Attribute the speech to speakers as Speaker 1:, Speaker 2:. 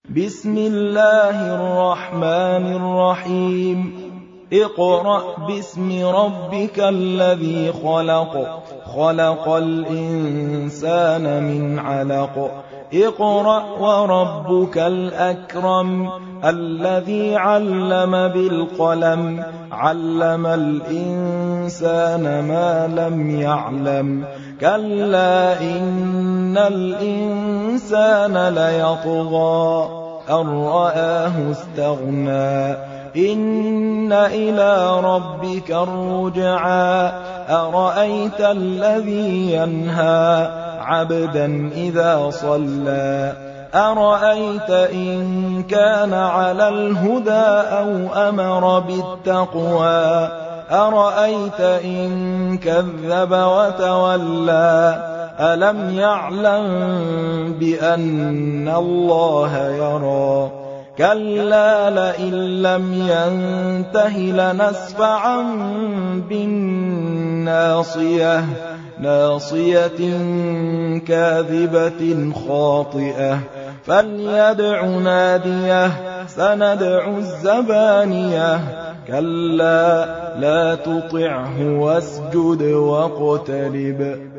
Speaker 1: بسم الله الرحمن الرحيم اقرأ باسم ربك الذي خلق خلق الإنسان من علق اقرأ وربك الأكرم الذي علم بالقلم علم الإنسان ما لم يعلم كلا إن الإنسان ليطغى أن رآه استغنى إن إلى ربك الرجعى أرأيت الذي ينهى عبدا إذا صلى أرأيت إن كان على الهدى أو أمر بالتقوى أرأيت إن كذب وتولى ألم يعلم بأن الله يرى كلا لئن لم ينته لنسفعا بالناصية ناصية كاذبة خاطئة فليدع ناديه سندع الزبانية كلا لا تطعه واسجد واقترب